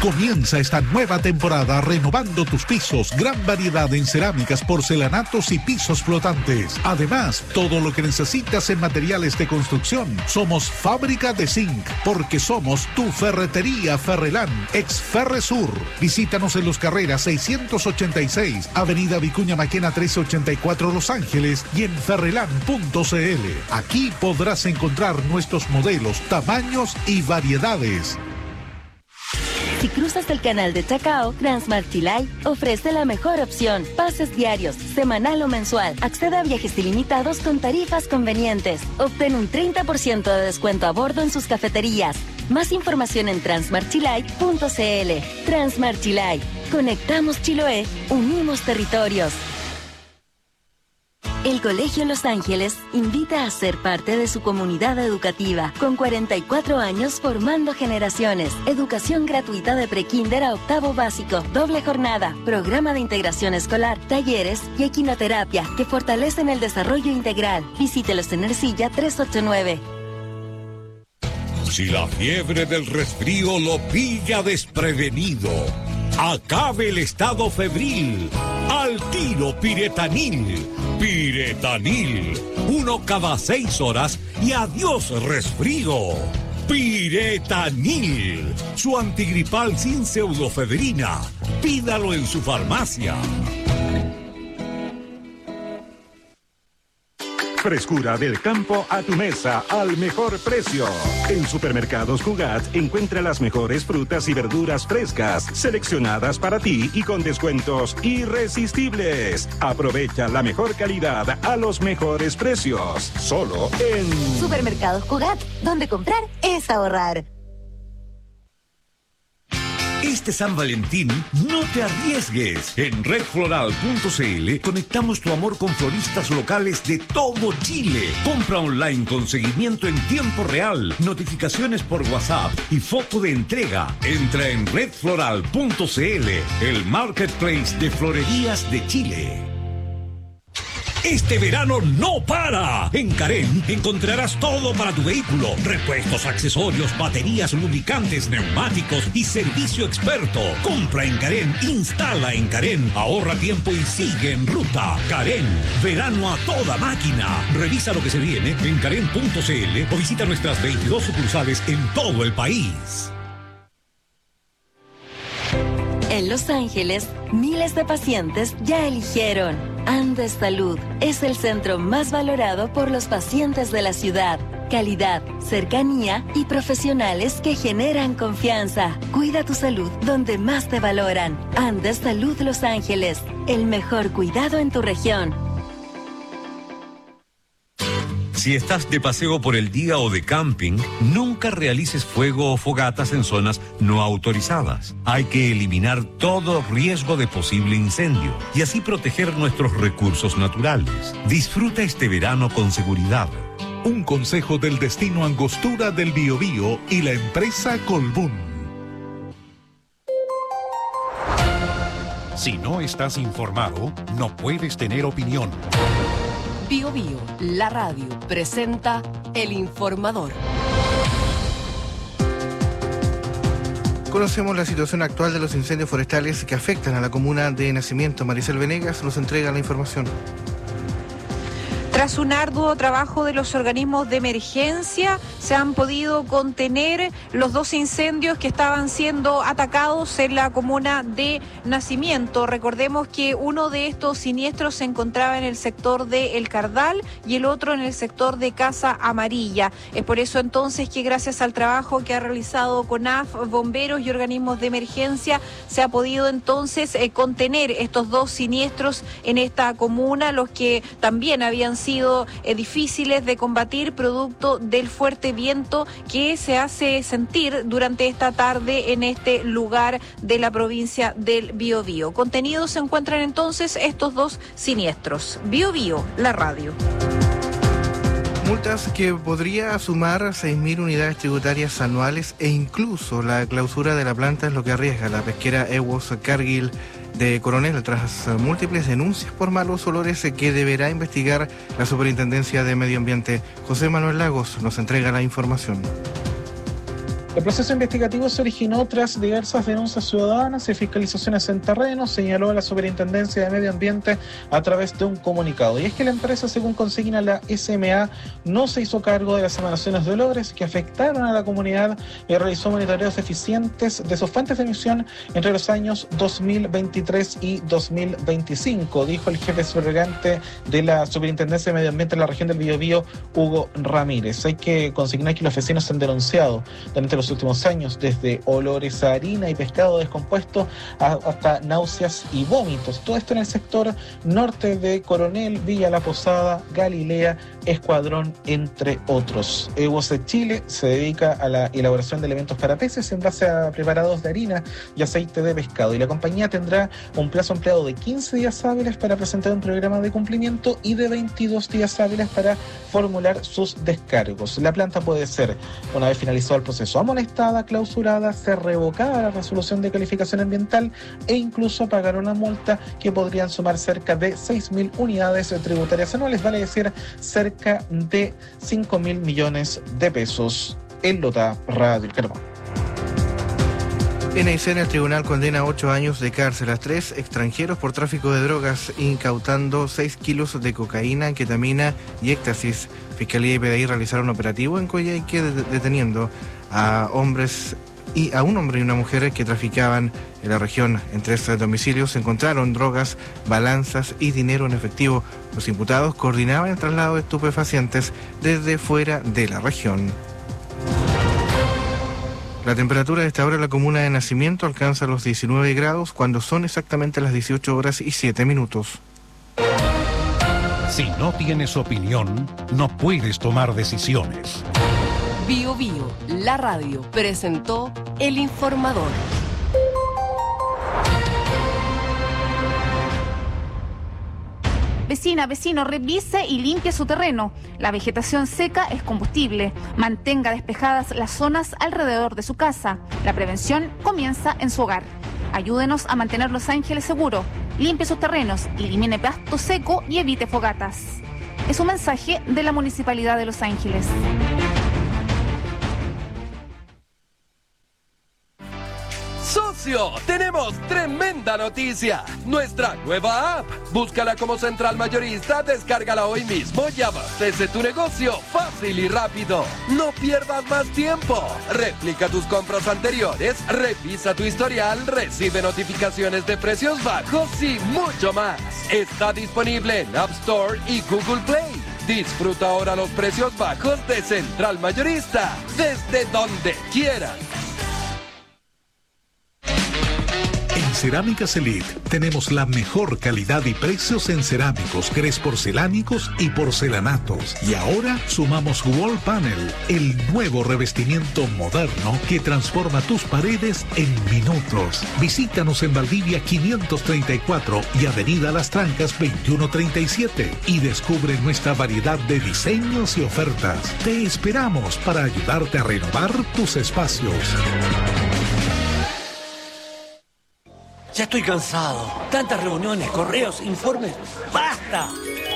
Comienza esta nueva temporada renovando tus pisos, gran variedad en cerámicas, porcelanatos y pisos flotantes. Además, todo lo que necesitas en materiales de construcción. Somos Fábrica de Zinc, porque somos tu ferretería Ferrelán, ex Ferresur. Visítanos en Los Carreras 686, Avenida Vicuña Maquena 1384 Los Ángeles y en ferrelán.cl. Aquí podrás encontrar nuestros modelos, tamaños y variedades. Si cruzas el canal de Chacao, Transmart Chilay ofrece la mejor opción. Pases diarios, semanal o mensual. Accede a viajes ilimitados con tarifas convenientes. Obtén un 30% de descuento a bordo en sus cafeterías. Más información en transmartchilay.cl. Transmart Chilay. Conectamos Chiloé, unimos territorios. El Colegio Los Ángeles invita a ser parte de su comunidad educativa, con 44 años formando generaciones. Educación gratuita de prekinder a octavo básico, doble jornada, programa de integración escolar, talleres y equinoterapia que fortalecen el desarrollo integral. Visítelos en Ercilla 389. Si la fiebre del resfrío lo pilla desprevenido, acabe el estado febril. Al tiro Piretanil. Piretanil. 1 cada 6 horas y adiós resfrío. Piretanil. Su antigripal sin pseudofebrina. Pídalo en su farmacia. Frescura del campo a tu mesa al mejor precio. En Supermercados Cugat encuentra las mejores frutas y verduras frescas, seleccionadas para ti y con descuentos irresistibles. Aprovecha la mejor calidad a los mejores precios. Solo en Supermercados Cugat, donde comprar es ahorrar. Este San Valentín, no te arriesgues. En redfloral.cl conectamos tu amor con floristas locales de todo Chile. Compra online con seguimiento en tiempo real, notificaciones por WhatsApp y foto de entrega. Entra en redfloral.cl, el marketplace de florerías de Chile. Este verano no para. En Carén encontrarás todo para tu vehículo. Repuestos, accesorios, baterías, lubricantes, neumáticos y servicio experto. Compra en Carén, instala en Carén, ahorra tiempo y sigue en ruta. Carén, verano a toda máquina. Revisa lo que se viene en carén.cl o visita nuestras 22 sucursales en todo el país. En Los Ángeles, miles de pacientes ya eligieron Andes Salud. Es el centro más valorado por los pacientes de la ciudad. Calidad, cercanía y profesionales que generan confianza. Cuida tu salud donde más te valoran. Andes Salud Los Ángeles, el mejor cuidado en tu región. Si estás de paseo por el día o de camping, nunca realices fuego o fogatas en zonas no autorizadas. Hay que eliminar todo riesgo de posible incendio y así proteger nuestros recursos naturales. Disfruta este verano con seguridad. Un consejo del destino Angostura del Biobío y la empresa Colbún. Si no estás informado, no puedes tener opinión. Bio Bio, la radio, presenta El Informador. Conocemos la situación actual de los incendios forestales que afectan a la comuna de Nacimiento. Maricel Venegas nos entrega la información. Tras un arduo trabajo de los organismos de emergencia, se han podido contener los 2 incendios que estaban siendo atacados en la comuna de Nacimiento. Recordemos que uno de estos siniestros se encontraba en el sector de El Cardal y el otro en el sector de Casa Amarilla. Es por eso entonces que gracias al trabajo que ha realizado CONAF, bomberos y organismos de emergencia, se ha podido entonces contener estos 2 siniestros en esta comuna, los que también habían sido difíciles de combatir producto del fuerte viento que se hace sentir durante esta tarde en este lugar de la provincia del Biobío. Contenidos se encuentran entonces estos 2 siniestros. Biobío, la radio. Multas que podría sumar 6.000 unidades tributarias anuales e incluso la clausura de la planta es lo que arriesga la pesquera Ewos Cargill de Coronel tras múltiples denuncias por malos olores que deberá investigar la Superintendencia de Medio Ambiente. José Manuel Lagos nos entrega la información. El proceso investigativo se originó tras diversas denuncias ciudadanas y fiscalizaciones en terreno, señaló la Superintendencia de Medio Ambiente a través de un comunicado. Y es que la empresa, según consigna la SMA, no se hizo cargo de las emanaciones de olores que afectaron a la comunidad y realizó monitoreos eficientes de sus fuentes de emisión entre los años 2023 y 2025, dijo el jefe subrogante de la Superintendencia de Medio Ambiente en la región del Biobío, Hugo Ramírez. Hay que consignar que los vecinos han denunciado durante los últimos años desde olores a harina y pescado descompuesto hasta náuseas y vómitos. Todo esto en el sector norte de Coronel, Villa La Posada, Galilea, Escuadrón, entre otros. EWOS Chile se dedica a la elaboración de elementos para peces en base a preparados de harina y aceite de pescado, y la compañía tendrá un plazo empleado de 15 días hábiles para presentar un programa de cumplimiento y de 22 días hábiles para formular sus descargos. La planta puede ser, una vez finalizado el proceso, amonestada, clausurada, ser revocada la resolución de calificación ambiental e incluso pagar una multa que podrían sumar cerca de 6.000 unidades tributarias anuales, vale decir cerca de 5.000 millones de pesos. En Lota Radio Carmo. En Aysén, el tribunal condena 8 años de cárcel a 3 extranjeros por tráfico de drogas, incautando 6 kilos de cocaína, ketamina y éxtasis. Fiscalía y PDI realizaron un operativo en Coyhaique deteniendo a hombres y a un hombre y una mujer que traficaban en la región. En 3 domicilios se encontraron drogas, balanzas y dinero en efectivo. Los imputados coordinaban el traslado de estupefacientes desde fuera de la región. La temperatura de esta hora en la comuna de Nacimiento alcanza los 19 grados cuando son exactamente las 18 horas y 7 minutos. Si no tienes opinión, no puedes tomar decisiones. Bio Bio, la radio, presentó El Informador. Vecina, vecino, revise y limpie su terreno. La vegetación seca es combustible. Mantenga despejadas las zonas alrededor de su casa. La prevención comienza en su hogar. Ayúdenos a mantener Los Ángeles seguro. Limpie sus terrenos, elimine pasto seco y evite fogatas. Es un mensaje de la Municipalidad de Los Ángeles. ¡Socio! ¡Tenemos tremenda noticia! Nuestra nueva app. Búscala como Central Mayorista, descárgala hoy mismo y abastece tu negocio fácil y rápido. No pierdas más tiempo. Replica tus compras anteriores, revisa tu historial, recibe notificaciones de precios bajos y mucho más. Está disponible en App Store y Google Play. Disfruta ahora los precios bajos de Central Mayorista, desde donde quieras. En Cerámicas Elite tenemos la mejor calidad y precios en cerámicos, grés porcelánicos y porcelanatos. Y ahora sumamos Wall Panel, el nuevo revestimiento moderno que transforma tus paredes en minutos. Visítanos en Valdivia 534 y Avenida Las Trancas 2137 y descubre nuestra variedad de diseños y ofertas. Te esperamos para ayudarte a renovar tus espacios. Ya estoy cansado. Tantas reuniones, correos, informes. ¡Basta!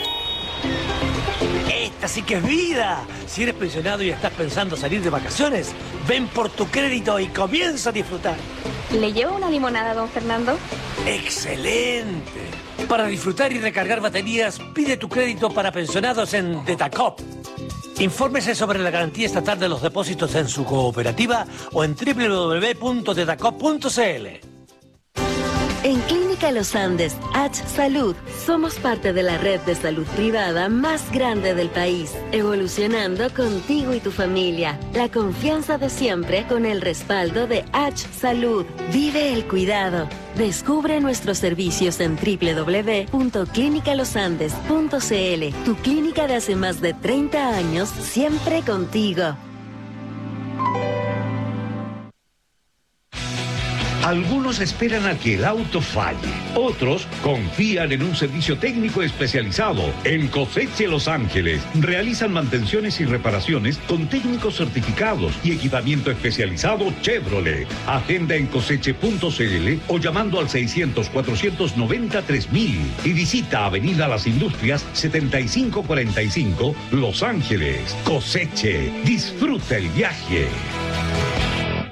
Esta sí que es vida. Si eres pensionado y estás pensando salir de vacaciones, ven por tu crédito y comienza a disfrutar. ¿Le llevo una limonada, don Fernando? ¡Excelente! Para disfrutar y recargar baterías, pide tu crédito para pensionados en Detacop. Infórmese sobre la garantía estatal de los depósitos en su cooperativa o en www.detacop.cl. En Clínica Los Andes, H Salud, somos parte de la red de salud privada más grande del país, evolucionando contigo y tu familia. La confianza de siempre con el respaldo de H Salud. Vive el cuidado. Descubre nuestros servicios en www.clinicalosandes.cl. Tu clínica de hace más de 30 años, siempre contigo. Algunos esperan a que el auto falle. Otros confían en un servicio técnico especializado. En Coseche Los Ángeles realizan mantenciones y reparaciones con técnicos certificados y equipamiento especializado Chevrolet. Agenda en coseche.cl o llamando al 600-490-3000 y visita Avenida Las Industrias 7545 Los Ángeles. Coseche, disfruta el viaje.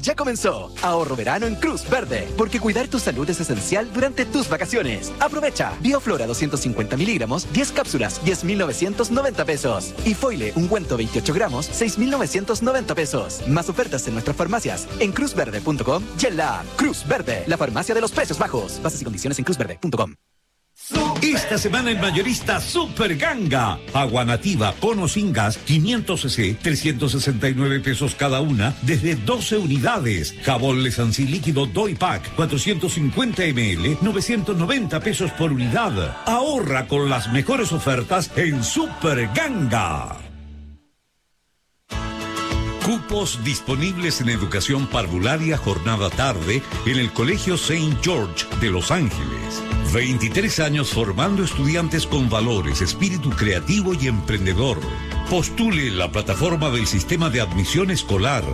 ya comenzó. Ahorro verano en Cruz Verde, porque cuidar tu salud es esencial durante tus vacaciones. Aprovecha. Bioflora 250 miligramos, 10 cápsulas, 10.990 pesos. Y Foile, ungüento 28 gramos, 6.990 pesos. Más ofertas en nuestras farmacias, en cruzverde.com y en la app. Cruz Verde, la farmacia de los precios bajos. Bases y condiciones en cruzverde.com. Esta semana en Mayorista Super Ganga. Agua nativa cono sin gas 500 cc, 369 pesos cada una, desde 12 unidades. Jabón Lesancy líquido Doi Pack 450 ml, 990 pesos por unidad. Ahorra con las mejores ofertas en Super Ganga. Cupos disponibles en educación parvularia jornada tarde en el Colegio St. George de Los Ángeles. 23 años formando estudiantes con valores, espíritu creativo y emprendedor. Postule en la plataforma del Sistema de Admisión Escolar.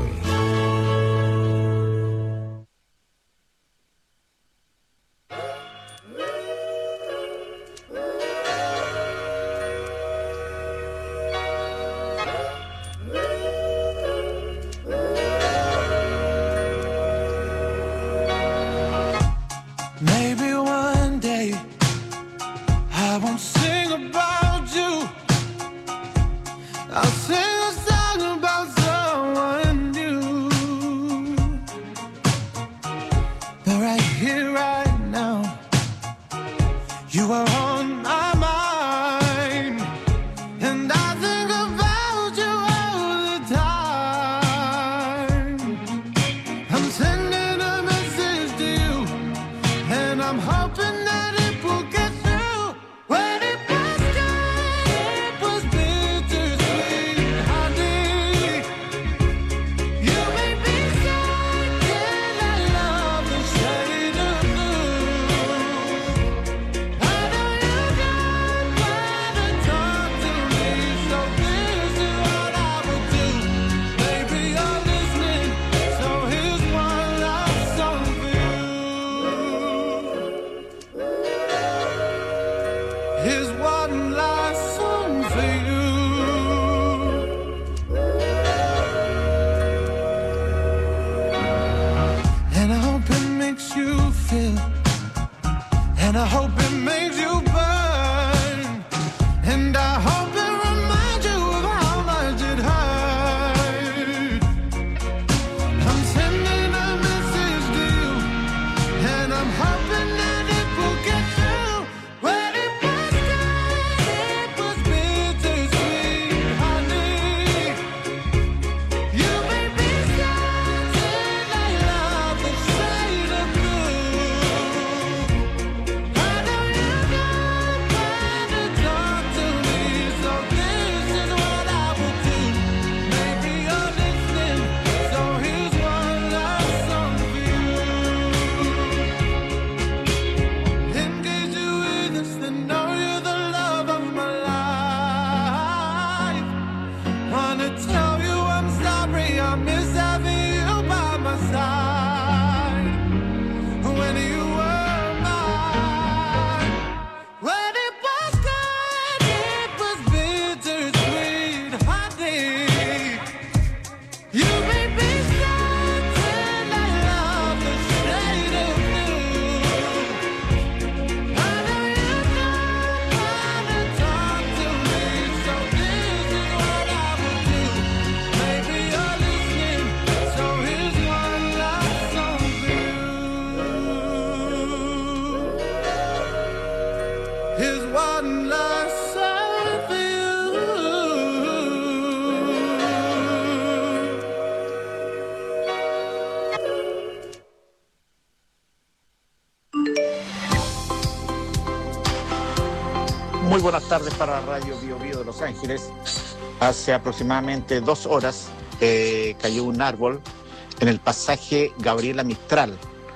Muy buenas tardes para Radio Bio Bio de Los Ángeles. Hace aproximadamente 2 horas cayó un árbol en el pasaje Gabriela Mistral.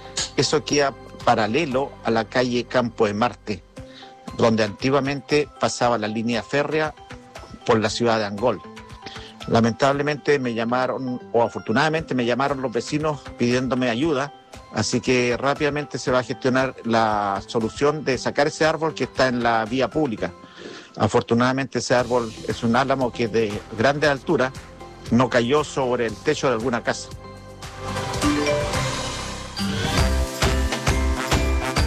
Eso queda paralelo a la calle Campo de Marte, donde antiguamente pasaba la línea férrea por la ciudad de Angol. Lamentablemente me llamaron, o afortunadamente me llamaron los vecinos pidiéndome ayuda, así que rápidamente se va a gestionar la solución de sacar ese árbol que está en la vía pública. Afortunadamente ese árbol es un álamo que es de grande altura, no cayó sobre el techo de alguna casa.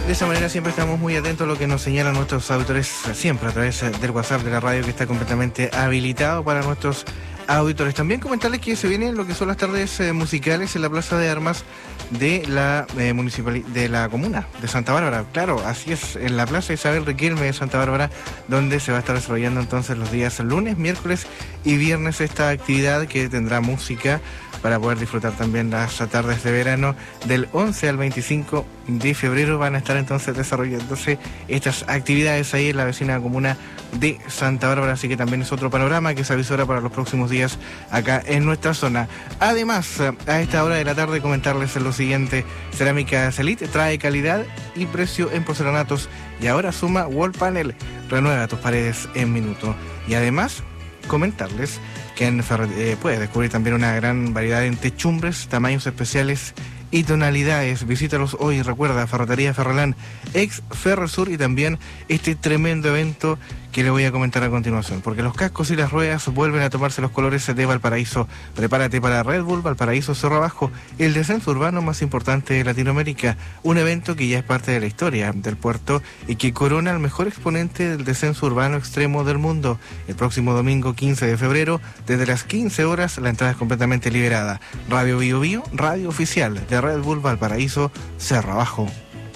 De esa manera siempre estamos muy atentos a lo que nos señalan nuestros auditores, siempre a través del WhatsApp de la radio, que está completamente habilitado para nuestros auditores. También comentarles que se vienen lo que son las tardes musicales en la Plaza de Armas de la de la comuna de Santa Bárbara. Claro, así es, en la Plaza Isabel Riquelme de Santa Bárbara, donde se va a estar desarrollando entonces los días lunes, miércoles y viernes esta actividad, que tendrá música para poder disfrutar también las tardes de verano. Del 11 al 25 de febrero van a estar entonces desarrollándose estas actividades ahí en la vecina comuna de Santa Bárbara, así que también es otro panorama que se avisora para los próximos días acá en nuestra zona. Además, a esta hora de la tarde comentarles lo siguiente: Cerámica Elite trae calidad y precio en porcelanatos, y ahora suma Wall Panel, renueva tus paredes en minuto. Y además comentarles que puedes descubrir también una gran variedad en techumbres, tamaños especiales y tonalidades. Visítalos hoy. Recuerda, Ferretería Ferrolán, ex Ferrosur, y también este tremendo evento que le voy a comentar a continuación, porque los cascos y las ruedas vuelven a tomarse los colores de Valparaíso. Prepárate para Red Bull Valparaíso Cerro Abajo, el descenso urbano más importante de Latinoamérica, un evento que ya es parte de la historia del puerto y que corona al mejor exponente del descenso urbano extremo del mundo. El próximo domingo 15 de febrero, desde las 15 horas, la entrada es completamente liberada. Radio Bio Bio, radio oficial de Red Bull Valparaíso Cerro Abajo.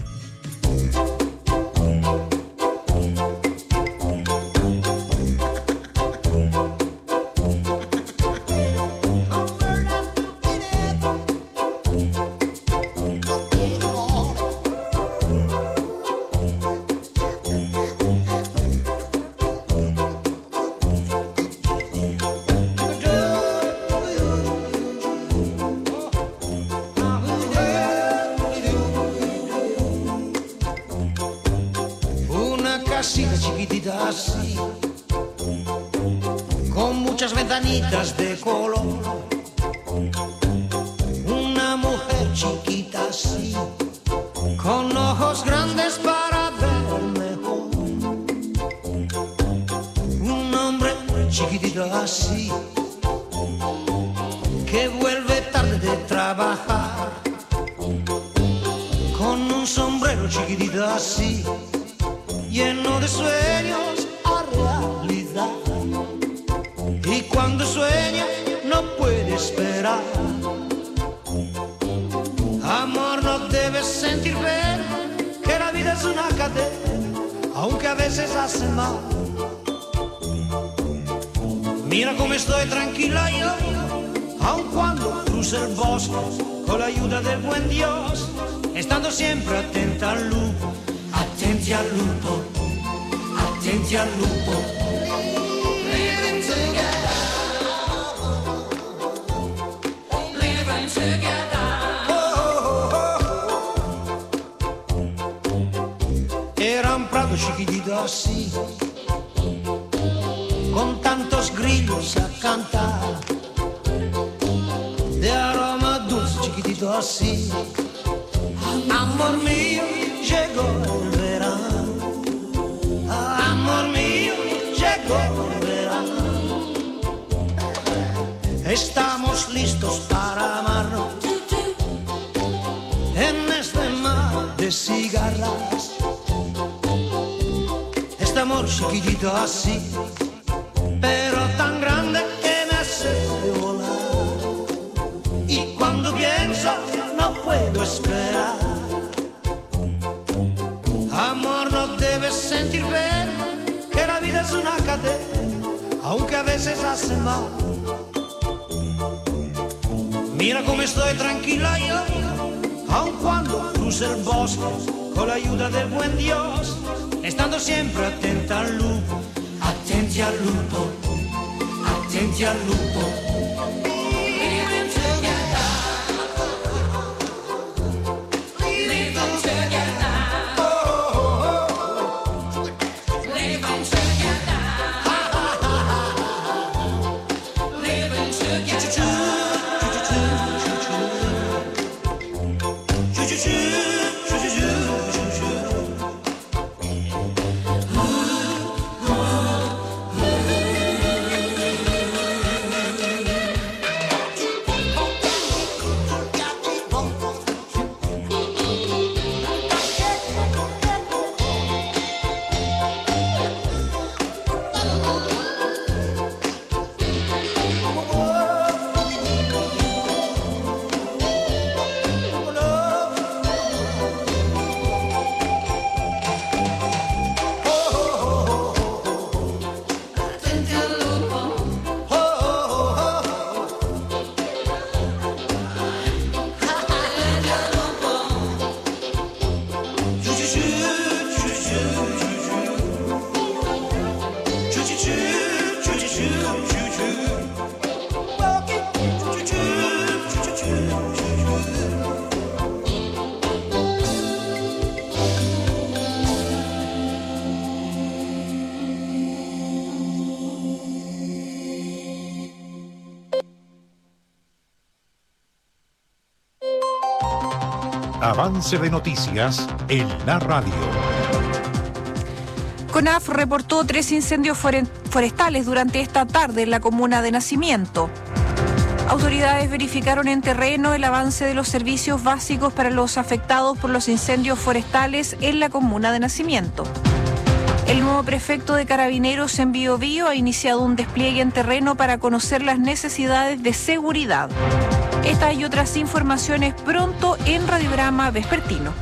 Chiquitita así, con muchas ventanitas de color, una mujer chiquita así, con ojos grandes para ver mejor, un hombre chiquitito así, que vuelve tarde de trabajar, con un sombrero chiquitito así, lleno de sueños a realidad. Y cuando sueña no puede esperar. Amor, no debes sentir pena, que la vida es una cadena, aunque a veces hace mal. Mira cómo estoy tranquila yo, aun cuando cruce el bosque, con la ayuda del buen Dios, estando siempre atenta al lupo. Attenti al lupo, attenti al lupo. Living together, living together. Era un prato chiquitito así, con tantos grillos a cantar, de aroma dulce chiquitito así. Amor mío, llegó el verano, amor mío, llegó el verano. Estamos listos para amarnos en este mar de cigarras. Este amor chiquitito así, pero tan grande que me hace volar. Y cuando pienso no puedo esperar. Amor, no debes sentir pena, que la vida es una cadena, aunque a veces hace mal. Mira cómo estoy tranquila yo, aun cuando cruce el bosque, con la ayuda del buen Dios, estando siempre atenta al lupo. Attenti al lupo, attenti al lupo. Avance de noticias en la radio. CONAF reportó 3 incendios forestales durante esta tarde en la comuna de Nacimiento. Autoridades verificaron en terreno el avance de los servicios básicos para los afectados por los incendios forestales en la comuna de Nacimiento. El nuevo prefecto de Carabineros en Biobío ha iniciado un despliegue en terreno para conocer las necesidades de seguridad. Estas y otras informaciones pronto en Radiograma Vespertino.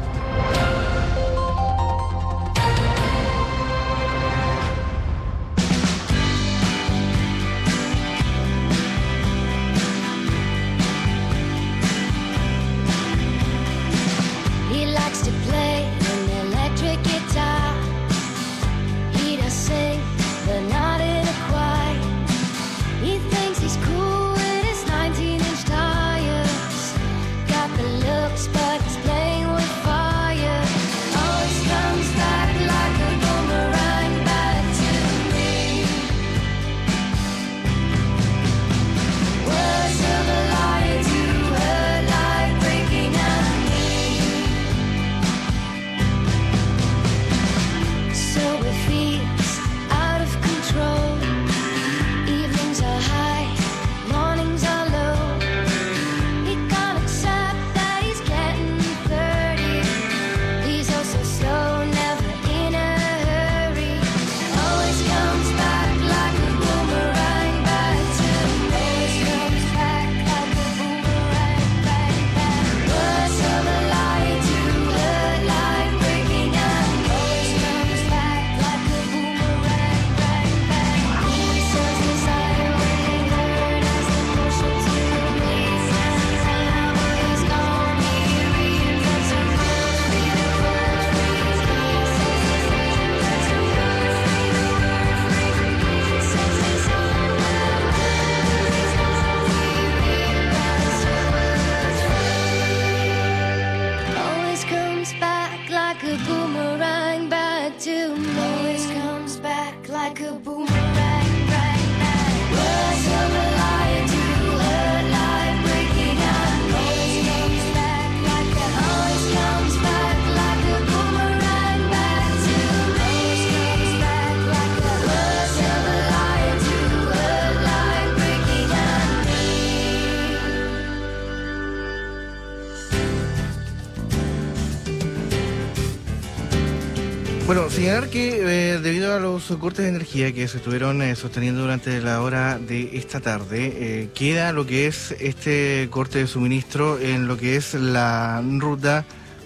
Bueno, señalar que debido a los cortes de energía que se estuvieron sosteniendo durante la hora de esta tarde, queda lo que es este corte de suministro en lo que es la ruta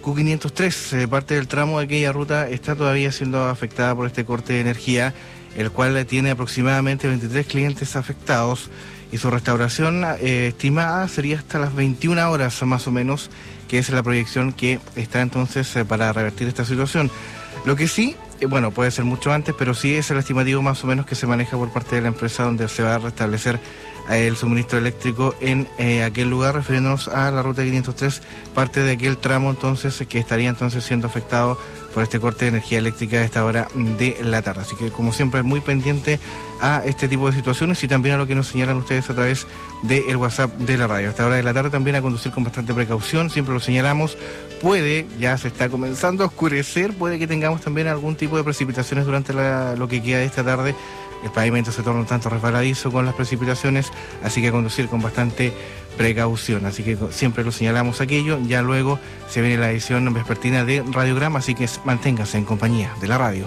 Q503. Parte del tramo de aquella ruta está todavía siendo afectada por este corte de energía, el cual tiene aproximadamente 23 clientes afectados y su restauración estimada sería hasta las 21 horas más o menos, que es la proyección que está entonces para revertir esta situación. Lo que sí, bueno, puede ser mucho antes, pero sí es el estimativo más o menos que se maneja por parte de la empresa donde se va a restablecer el suministro eléctrico en aquel lugar, refiriéndonos a la ruta 503, parte de aquel tramo entonces que estaría entonces siendo afectado por este corte de energía eléctrica a esta hora de la tarde. Así que como siempre muy pendiente a este tipo de situaciones y también a lo que nos señalan ustedes a través del WhatsApp de la radio. A esta hora de la tarde también a conducir con bastante precaución, siempre lo señalamos, ya se está comenzando a oscurecer, puede que tengamos también algún tipo de precipitaciones durante lo que queda de esta tarde. El pavimento se torna un tanto resbaladizo con las precipitaciones, así que a conducir con bastante precaución. Así que siempre lo señalamos aquello. Ya luego se viene la edición vespertina de Radiograma, así que manténgase en compañía de la radio.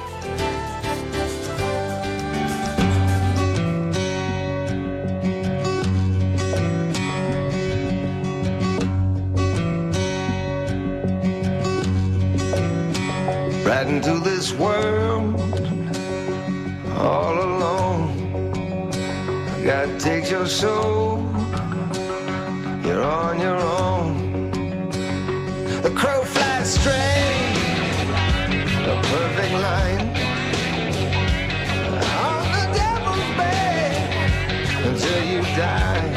Right into this world all alone. God takes your soul, you're on your own. The crow flies straight, a perfect line, on the devil's bed until you die.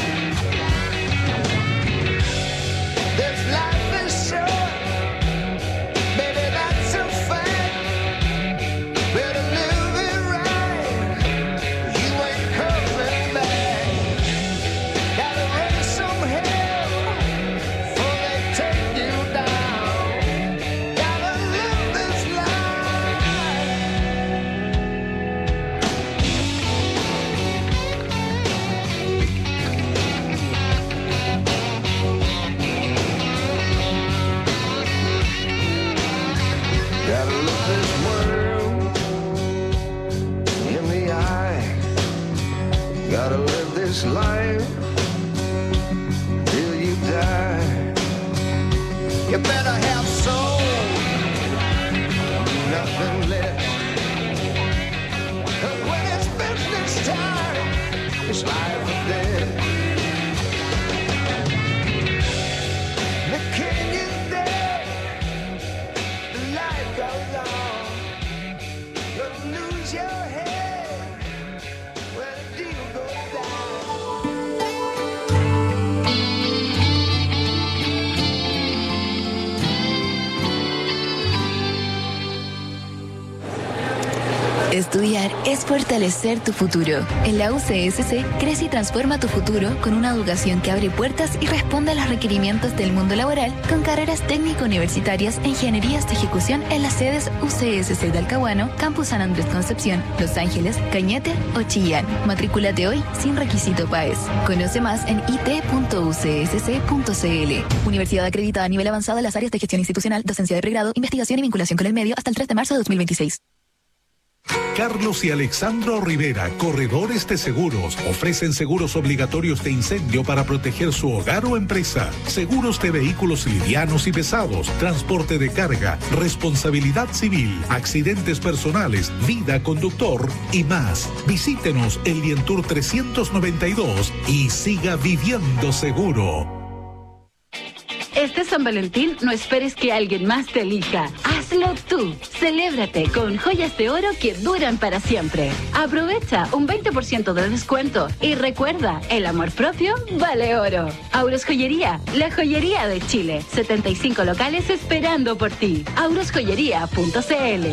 This life is short, baby, that's a fact. Better live it right, you ain't coming back. Gotta raise some hell before they take you down. this life till you die. You better have soul, nothing less. 'Cause when it's business time, it's life or death. The king is dead, the light goes on. You'll lose your head when the deal goes down. Estudiar es fortalecer tu futuro. En la UCSC, crece y transforma tu futuro con una educación que abre puertas y responde a los requerimientos del mundo laboral con carreras técnico-universitarias e ingenierías de ejecución en las sedes UCSC de Talcahuano, Campus San Andrés Concepción, Los Ángeles, Cañete o Chillán. Matrículate hoy sin requisito PAES. Conoce más en it.ucsc.cl. Universidad acreditada a nivel avanzado en las áreas de gestión institucional, docencia de pregrado, investigación y vinculación con el medio hasta el 3 de marzo de 2026. Carlos y Alexandro Rivera, corredores de seguros, ofrecen seguros obligatorios de incendio para proteger su hogar o empresa, seguros de vehículos livianos y pesados, transporte de carga, responsabilidad civil, accidentes personales, vida conductor y más. Visítenos en Lientour 392 y siga viviendo seguro. Este San Valentín no esperes que alguien más te elija. Hazlo tú. Celébrate con joyas de oro que duran para siempre. Aprovecha un 20% de descuento y recuerda, el amor propio vale oro. Auros Joyería, la joyería de Chile. 75 locales esperando por ti. aurosjoyería.cl.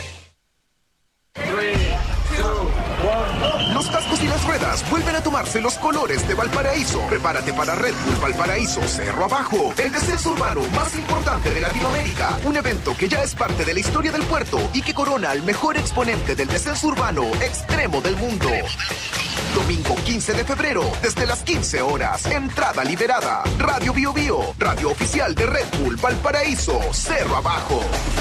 Los cascos y las ruedas vuelven a tomarse los colores de Valparaíso. Prepárate para Red Bull Valparaíso Cerro Abajo, el descenso urbano más importante de Latinoamérica. Un evento que ya es parte de la historia del puerto y que corona al mejor exponente del descenso urbano extremo del mundo. Domingo 15 de febrero, desde las 15 horas. Entrada liberada. Radio Bio Bio, radio oficial de Red Bull Valparaíso Cerro Abajo.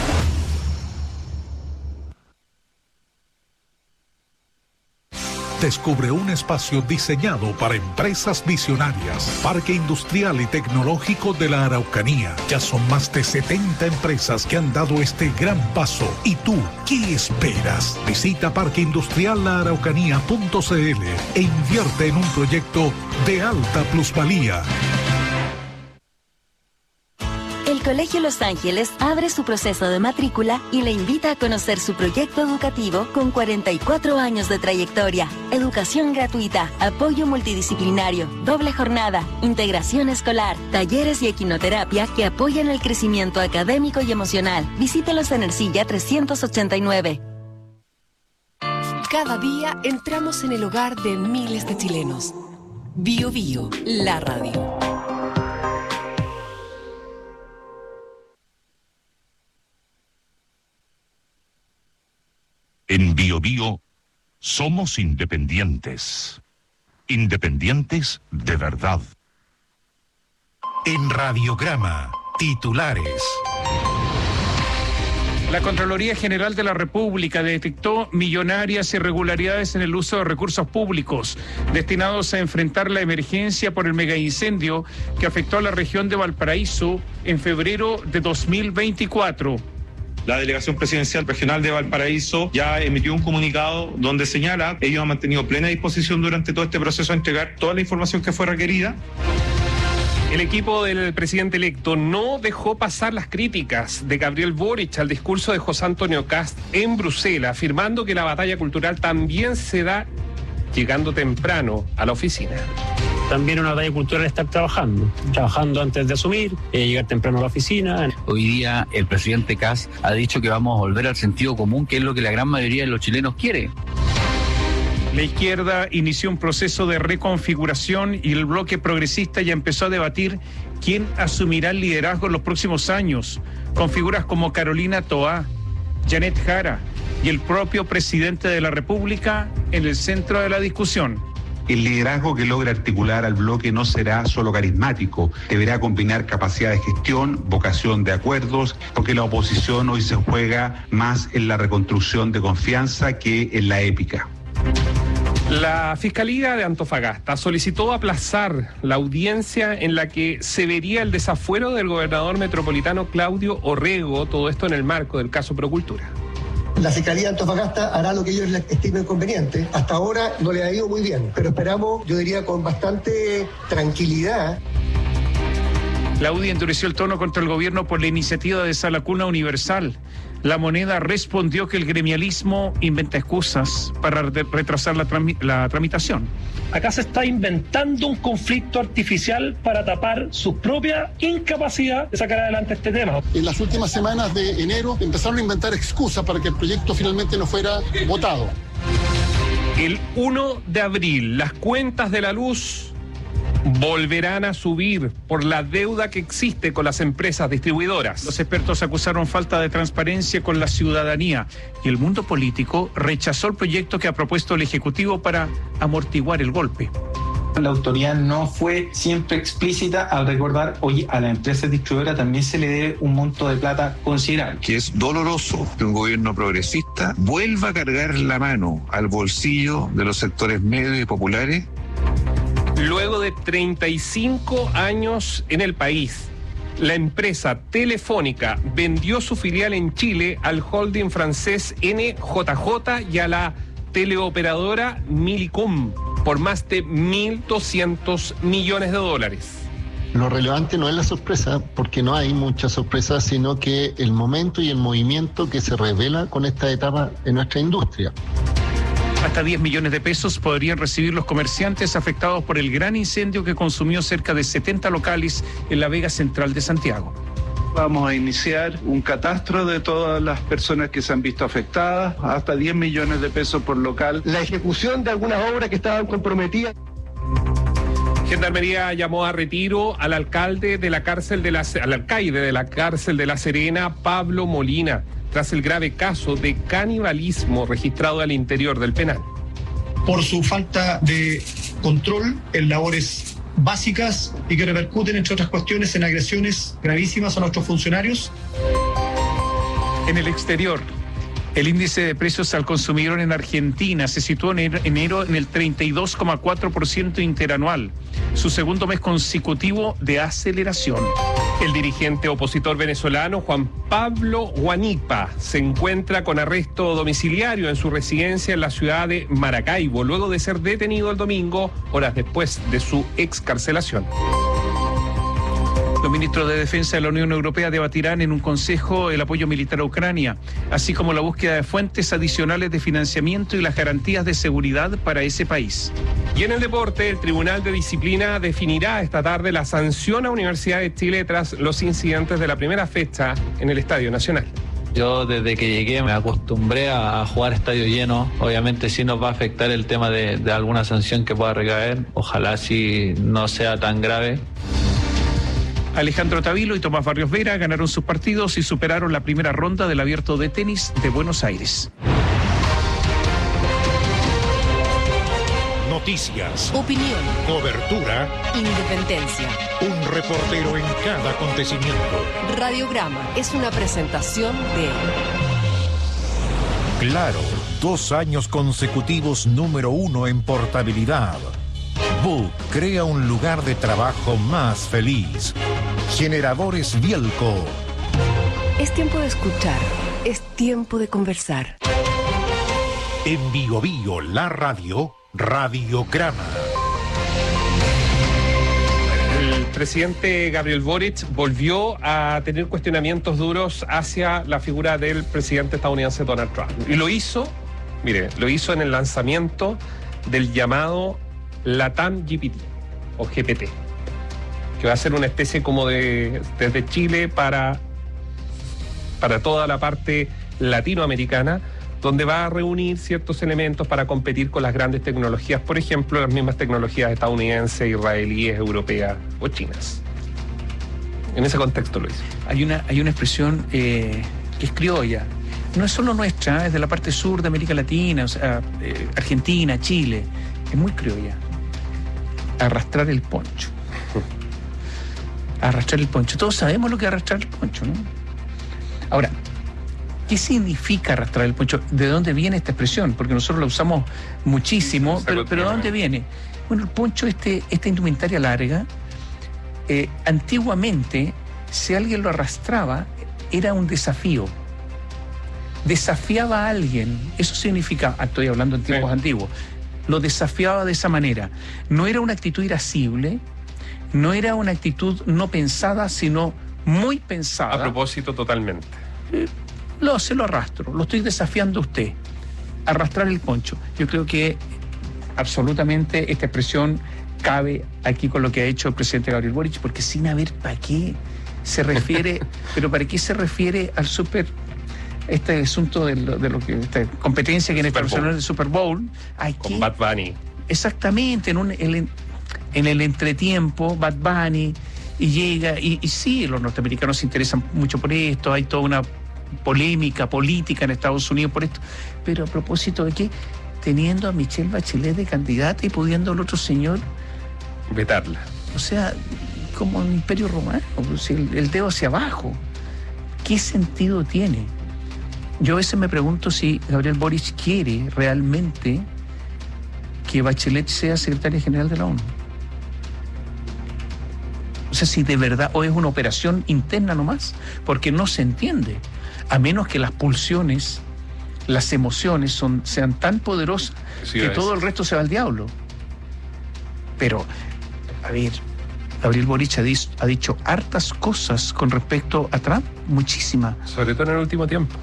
Descubre un espacio diseñado para empresas visionarias. Parque Industrial y Tecnológico de la Araucanía. Ya son más de 70 empresas que han dado este gran paso. ¿Y tú qué esperas? Visita parqueindustriallaaraucanía.cl e invierte en un proyecto de alta plusvalía. El Colegio Los Ángeles abre su proceso de matrícula y le invita a conocer su proyecto educativo con 44 años de trayectoria. Educación gratuita, apoyo multidisciplinario, doble jornada, integración escolar, talleres y equinoterapia que apoyan el crecimiento académico y emocional. Visítelos en Ercilla 389. Cada día entramos en el hogar de miles de chilenos. Bio Bio, la radio. En Bio Bio somos independientes. Independientes de verdad. En Radiograma, titulares. La Contraloría General de la República detectó millonarias irregularidades en el uso de recursos públicos destinados a enfrentar la emergencia por el megaincendio que afectó a la región de Valparaíso en febrero de 2024. La Delegación Presidencial Regional de Valparaíso ya emitió un comunicado donde señala que ellos han mantenido plena disposición durante todo este proceso a entregar toda la información que fue requerida. El equipo del presidente electo no dejó pasar las críticas de Gabriel Boric al discurso de José Antonio Kast en Bruselas, afirmando que la batalla cultural también se da llegando temprano a la oficina. También una batalla cultural estar trabajando antes de asumir, llegar temprano a la oficina. Hoy día el presidente Kast ha dicho que vamos a volver al sentido común, que es lo que la gran mayoría de los chilenos quiere. La izquierda inició un proceso de reconfiguración y el bloque progresista ya empezó a debatir quién asumirá el liderazgo en los próximos años, con figuras como Carolina Toá, Janet Jara y el propio presidente de la República en el centro de la discusión. El liderazgo que logra articular al bloque no será solo carismático, deberá combinar capacidad de gestión, vocación de acuerdos, porque la oposición hoy se juega más en la reconstrucción de confianza que en la épica. La Fiscalía de Antofagasta solicitó aplazar la audiencia en la que se vería el desafuero del gobernador metropolitano Claudio Orrego, todo esto en el marco del caso Procultura. La Fiscalía de Antofagasta hará lo que ellos estimen conveniente. Hasta ahora no le ha ido muy bien, pero esperamos, yo diría, con bastante tranquilidad. La UDI endureció el tono contra el gobierno por la iniciativa de Sala Cuna Universal. La Moneda respondió que el gremialismo inventa excusas para retrasar la tramitación. Acá se está inventando un conflicto artificial para tapar su propia incapacidad de sacar adelante este tema. En las últimas semanas de enero empezaron a inventar excusas para que el proyecto finalmente no fuera votado. El 1 de abril, las cuentas de la luz volverán a subir por la deuda que existe con las empresas distribuidoras. Los expertos acusaron falta de transparencia con la ciudadanía y el mundo político rechazó el proyecto que ha propuesto el Ejecutivo para amortiguar el golpe. La autoridad no fue siempre explícita al recordar, oye, a la empresa distribuidora también se le debe un monto de plata considerable. Que es doloroso que un gobierno progresista vuelva a cargar la mano al bolsillo de los sectores medios y populares. Luego de 35 años en el país, la empresa Telefónica vendió su filial en Chile al holding francés NJJ y a la teleoperadora Millicom por más de $1.200 millones. Lo relevante no es la sorpresa, porque no hay mucha sorpresa, sino que el momento y el movimiento que se revela con esta etapa en nuestra industria. Hasta 10 millones de pesos podrían recibir los comerciantes afectados por el gran incendio que consumió cerca de 70 locales en la Vega Central de Santiago. Vamos a iniciar un catastro de todas las personas que se han visto afectadas, hasta 10 millones de pesos por local. La ejecución de algunas obras que estaban comprometidas. Gendarmería llamó a retiro al alcaide de la cárcel de La Serena, Pablo Molina, tras el grave caso de canibalismo registrado al interior del penal. Por su falta de control en labores básicas y que repercuten, entre otras cuestiones, en agresiones gravísimas a nuestros funcionarios. En el exterior, el índice de precios al consumidor en Argentina se situó en enero en el 32,4% interanual, su segundo mes consecutivo de aceleración. El dirigente opositor venezolano Juan Pablo Guanipa se encuentra con arresto domiciliario en su residencia en la ciudad de Maracaibo, luego de ser detenido el domingo, horas después de su excarcelación. Los ministros de Defensa de la Unión Europea debatirán en un consejo el apoyo militar a Ucrania, así como la búsqueda de fuentes adicionales de financiamiento y las garantías de seguridad para ese país. Y en el deporte, el Tribunal de Disciplina definirá esta tarde la sanción a Universidad de Chile tras los incidentes de la primera fecha en el Estadio Nacional. Yo desde que llegué me acostumbré a jugar estadio lleno. Obviamente sí nos va a afectar el tema de alguna sanción que pueda recaer. Ojalá sí no sea tan grave. Alejandro Tavilo y Tomás Barrios Vera ganaron sus partidos y superaron la primera ronda del Abierto de Tenis de Buenos Aires. Noticias, opinión, cobertura, independencia. Un reportero en cada acontecimiento. Radiograma es una presentación de Claro, 2 años consecutivos número 1 en portabilidad. Book crea un lugar de trabajo más feliz. Generadores Bielco. Es tiempo de escuchar, es tiempo de conversar. En Bio Bio, la radio, Radiograma. El presidente Gabriel Boric volvió a tener cuestionamientos duros hacia la figura del presidente estadounidense Donald Trump. Y lo hizo en el lanzamiento del llamado LATAM GPT o GPT, que va a ser una especie como desde Chile para toda la parte latinoamericana, donde va a reunir ciertos elementos para competir con las grandes tecnologías, por ejemplo, las mismas tecnologías estadounidenses, israelíes, europeas o chinas. En ese contexto lo hizo. Hay una expresión que es criolla. No es solo nuestra, es de la parte sur de América Latina, o sea, Argentina, Chile. Es muy criolla. Arrastrar el poncho. Arrastrar el poncho. Todos sabemos lo que es arrastrar el poncho, ¿no? Ahora, ¿Qué significa arrastrar el poncho? ¿De dónde viene esta expresión? Porque nosotros la usamos muchísimo, pero ¿de dónde viene? Bueno, el poncho, esta indumentaria larga, antiguamente, si alguien lo arrastraba, era un desafío. Desafiaba a alguien, eso significa, estoy hablando en tiempos antiguos, lo desafiaba de esa manera. No era una actitud irascible, no era una actitud no pensada, sino muy pensada. A propósito, totalmente. Se lo arrastro, lo estoy desafiando a usted. Arrastrar el poncho. Yo creo que absolutamente esta expresión cabe aquí con lo que ha hecho el presidente Gabriel Boric, porque sin haber para qué se refiere, pero para qué se refiere al este asunto de lo que esta competencia que en esta ocasión es el Super Bowl. Con Bad Bunny. Exactamente, en el entretiempo, Bad Bunny, y llega, y sí, los norteamericanos se interesan mucho por esto, hay toda una polémica política en Estados Unidos por esto, pero a propósito de que teniendo a Michelle Bachelet de candidata y pudiendo el otro señor vetarla. O sea, como un imperio romano, el dedo hacia abajo. ¿Qué sentido tiene? Yo a veces me pregunto si Gabriel Boric quiere realmente que Bachelet sea secretaria general de la ONU. O sea, si de verdad, o es una operación interna nomás, porque no se entiende, a menos que las pulsiones, las emociones sean tan poderosas que todo el resto se va al diablo. Pero, a ver, Gabriel Boric ha dicho hartas cosas con respecto a Trump, muchísimas. Sobre todo en el último tiempo.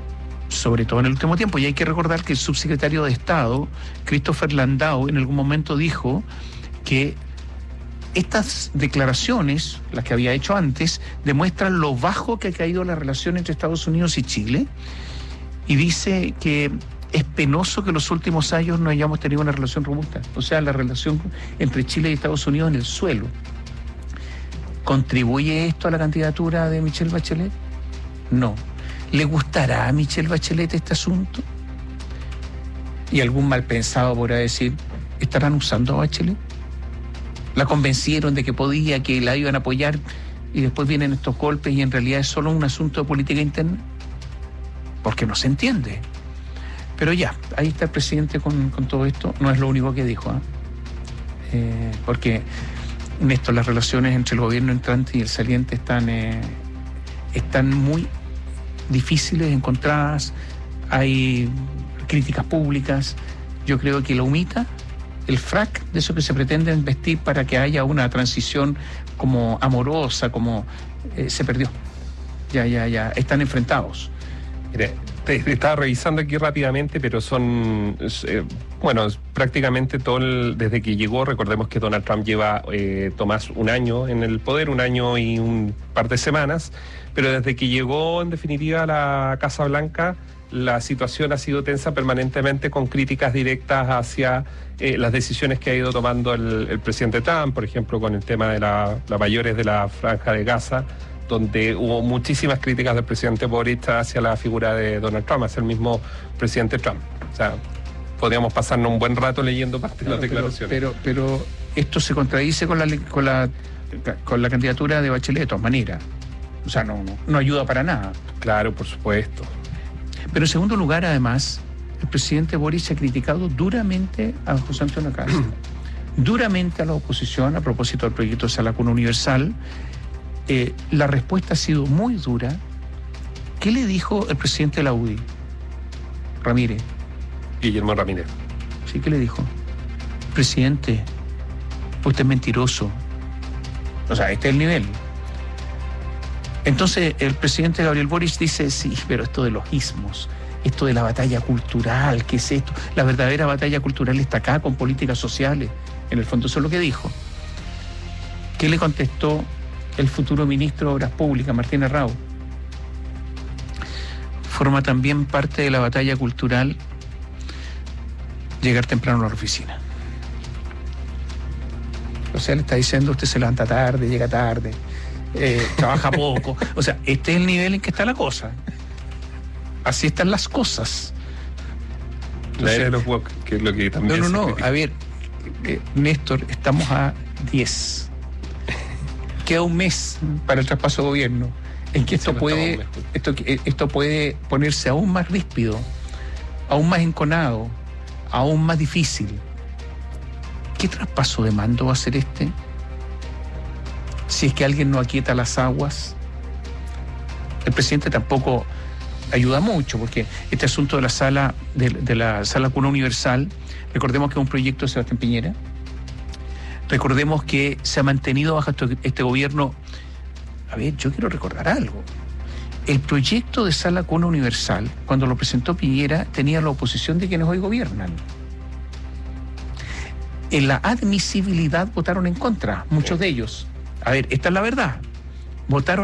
Y hay que recordar que el subsecretario de Estado, Christopher Landau, en algún momento dijo que estas declaraciones, las que había hecho antes, demuestran lo bajo que ha caído la relación entre Estados Unidos y Chile, y dice que es penoso que en los últimos años no hayamos tenido una relación robusta. O sea, la relación entre Chile y Estados Unidos en el suelo. ¿Contribuye esto a la candidatura de Michelle Bachelet? No. ¿Le gustará a Michelle Bachelet este asunto? Y algún mal pensado podrá decir, ¿estarán usando a Bachelet? La convencieron de que podía, que la iban a apoyar, y después vienen estos golpes y en realidad es solo un asunto de política interna. Porque no se entiende. Pero ya, ahí está el presidente con todo esto. No es lo único que dijo, porque Néstor, las relaciones entre el gobierno entrante y el saliente están muy difíciles, encontradas, hay críticas públicas. Yo creo que la humita, el frac de eso que se pretende vestir para que haya una transición como amorosa, como se perdió. Ya, están enfrentados. Mire, estaba revisando aquí rápidamente, pero son, prácticamente desde que llegó, recordemos que Donald Trump lleva, Tomás, un año en el poder, un año y un par de semanas, pero desde que llegó en definitiva a la Casa Blanca, la situación ha sido tensa permanentemente, con críticas directas hacia las decisiones que ha ido tomando el presidente Trump, por ejemplo, con el tema de las mayores de la Franja de Gaza, donde hubo muchísimas críticas del presidente Boric hacia la figura de Donald Trump, hacia el mismo presidente Trump. O sea, podríamos pasarnos un buen rato leyendo parte de las declaraciones. Pero esto se contradice con la candidatura de Bachelet de todas maneras. O sea, no ayuda para nada. Claro, por supuesto. Pero en segundo lugar, además, el presidente Boric ha criticado duramente a José Antonio Kast, duramente a la oposición a propósito del proyecto de la Cuna Universal. La respuesta ha sido muy dura. ¿Qué le dijo el presidente de la UDI? Ramírez. Guillermo Ramírez. Sí, ¿qué le dijo? Presidente, usted es mentiroso. O sea, este es el nivel. Entonces el presidente Gabriel Boric dice, sí, pero esto de los ismos, esto de la batalla cultural, ¿qué es esto? La verdadera batalla cultural está acá, con políticas sociales. En el fondo eso es lo que dijo. ¿Qué le contestó el futuro ministro de Obras Públicas, Martín Errao? Forma también parte de la batalla cultural llegar temprano a la oficina. O sea, le está diciendo, usted se levanta tarde, llega tarde, trabaja poco. O sea, este es el nivel en que está la cosa. Así están las cosas. La era de los woke, que es lo que también No. A ver, Néstor, estamos a 10. Queda un mes para el traspaso de gobierno. en que esto puede ponerse aún más ríspido, aún más enconado, aún más difícil. ¿Qué traspaso de mando va a ser este? Si es que alguien no aquieta las aguas. El presidente tampoco ayuda mucho, porque este asunto de la sala cuna universal, recordemos que es un proyecto de Sebastián Piñera. Recordemos que se ha mantenido bajo este gobierno. A ver, yo quiero recordar algo. El proyecto de sala cuna universal, cuando lo presentó Piñera, tenía la oposición de quienes hoy gobiernan. En la admisibilidad votaron en contra, muchos de ellos. A ver, esta es la verdad. Votaron